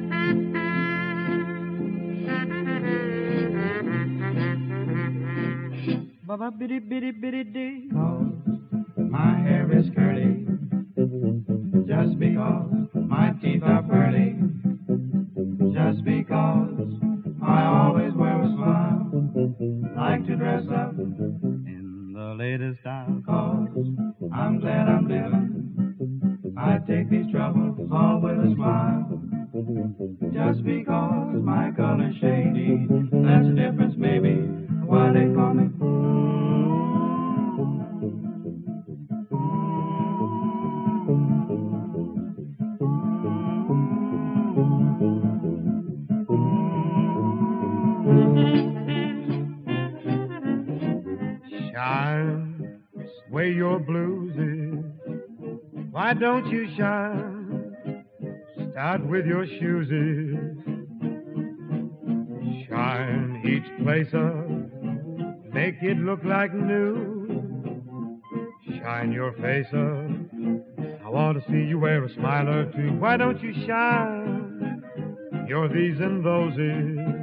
Ba-ba-biddy-biddy-biddy-dee. Cause my hair is curly, just because my teeth are pearly, just because I always wear a smile, like to dress up in the latest style. Cause I'm glad I'm living, I take these troubles all with a smile, just because my color's shady. That's the difference, maybe, why they call me. Shine where your blues is. Why don't you shine? Start with your shoes is. Shine each place up. Make it look like new. Shine your face up. I want to see you wear a smile or two. Why don't you shine? You're these and thoses.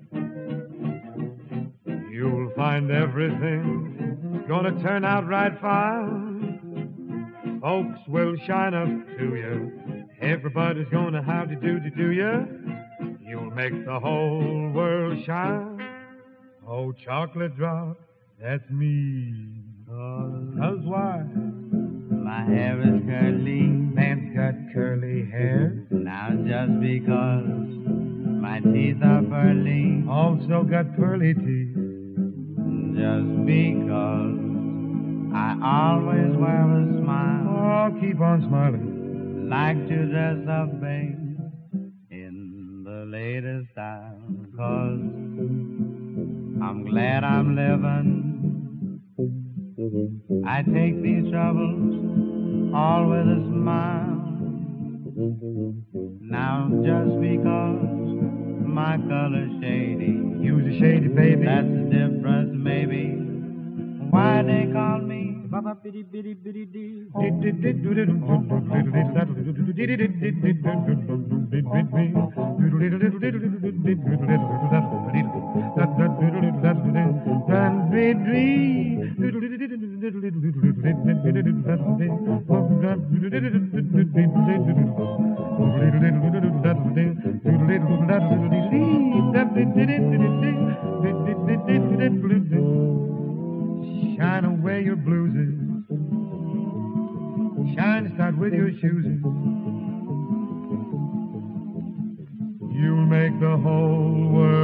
You'll find everything gonna turn out right fine. Folks will shine up to you. Everybody's gonna howdy doody do you. You'll make the whole world shine. Oh, chocolate drop, that's me. Cause why? My hair is curly, Man's got curly hair. now just because my teeth are pearly, Also got pearly teeth. just because I always wear a smile, Oh, keep on smiling. like to dress up, babe, in the latest style. Cause I'm glad I'm living, I take these troubles all with a smile. Now just because my color's shady, Use a shady baby. that's the difference, maybe, why they call me. Ba-ba-biddy-biddy-biddy-dee. Shine away your blueses. Shine, start with your shoes. You'll make the whole world